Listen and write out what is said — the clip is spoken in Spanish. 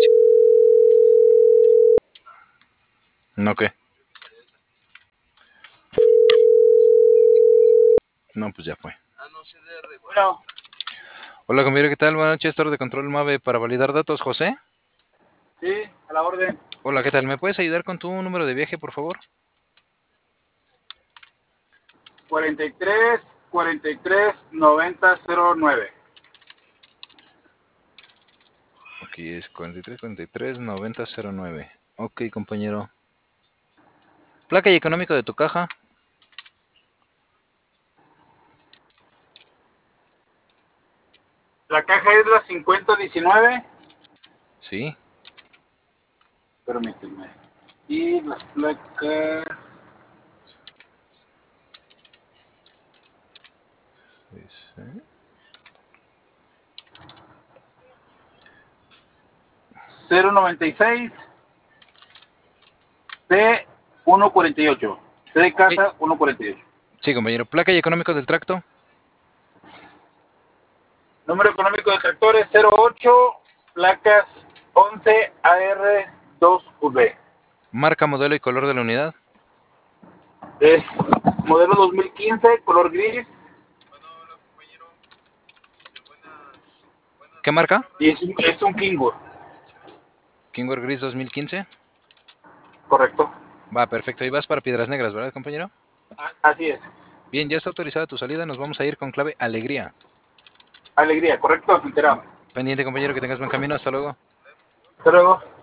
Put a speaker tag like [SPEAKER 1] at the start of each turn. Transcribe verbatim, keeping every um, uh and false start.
[SPEAKER 1] ¿No qué? No, pues ya fue.
[SPEAKER 2] Bueno,
[SPEAKER 1] Hola, compañero, ¿qué tal? Buenas noches, torre de control MAVE para validar datos, José.
[SPEAKER 2] sí, a la orden.
[SPEAKER 1] Hola, ¿qué tal? ¿Me puedes ayudar con tu número de viaje, por favor?
[SPEAKER 2] cuarenta y tres, cuarenta y tres, noventa, cero nueve.
[SPEAKER 1] Aquí es cuarenta y tres, cuarenta y tres, noventa, cero nueve. Ok, compañero. Placa y económico de tu caja.
[SPEAKER 2] La caja es la cincuenta diecinueve.
[SPEAKER 1] Sí.
[SPEAKER 2] Permíteme. Y las placas.
[SPEAKER 1] Dice...
[SPEAKER 2] cero noventa y seis C ciento cuarenta y ocho. C de
[SPEAKER 1] Ok.
[SPEAKER 2] casa ciento cuarenta y ocho.
[SPEAKER 1] Sí, compañero. Placa y económico del tracto.
[SPEAKER 2] Número económico del tractor es cero ocho, placas once A R dos V.
[SPEAKER 1] Marca, modelo y color de la unidad.
[SPEAKER 2] Es modelo dos mil quince, color gris.
[SPEAKER 1] ¿Qué marca?
[SPEAKER 2] Y es un, es un Kingur.
[SPEAKER 1] Kingor Gris dos mil quince.
[SPEAKER 2] Correcto.
[SPEAKER 1] Va, perfecto. Y vas para Piedras Negras, ¿verdad, compañero?
[SPEAKER 2] Así es.
[SPEAKER 1] Bien, ya está autorizada tu salida. Nos vamos a ir con clave Alegría.
[SPEAKER 2] Alegría, correcto, enterado.
[SPEAKER 1] Pendiente, compañero, que tengas buen camino. Hasta luego.
[SPEAKER 2] Hasta luego.